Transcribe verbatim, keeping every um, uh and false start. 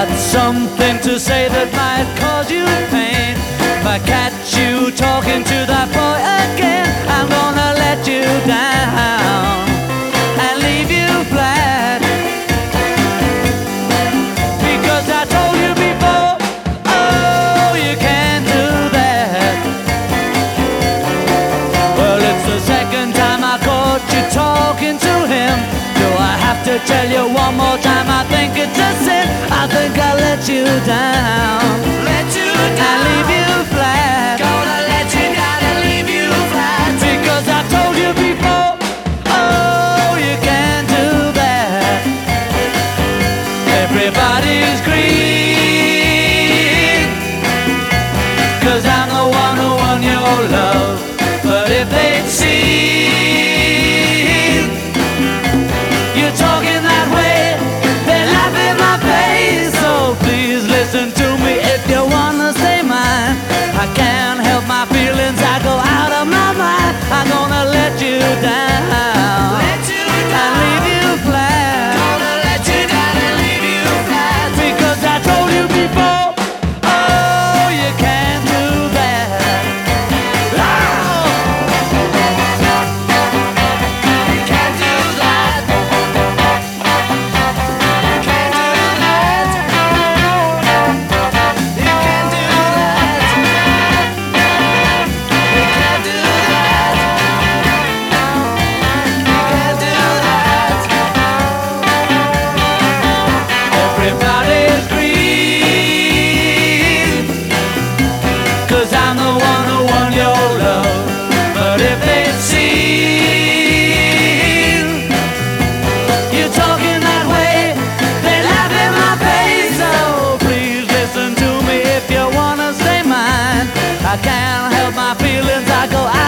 got something to say that might cause you pain. If I catch you talking to that boy again, I'm gonna let you down and leave you flat. Because I told you before, oh, you can't do that. Well, it's the second time I caught you talking to him. Do I have to tell you one more time? I think it's a sin. I think I let you down, let you down, and leave you flat. Gonna let you down and leave you flat. Because I told you before, oh, you can't do that. Everybody's green, 'cause I'm the one who won your love. But if they'd seen you talking that way, they'd laugh in my face. So please listen to me if you wanna stay mine. I can't help my feelings, I go out of my mind. I'm gonna let you down, let you down, and leave you flat. Gonna let you down and leave you flat. Because I told you before, oh, you can't do that. Oh, you can't do that. You can't do that. You can't do that. You can't do that. You can't do that. Everybody's green, 'cause I'm the one who won your love. But if they'd seen you talking that way, they laugh in my face. So please listen to me if you wanna stay mine. I can't help my feelings, I go out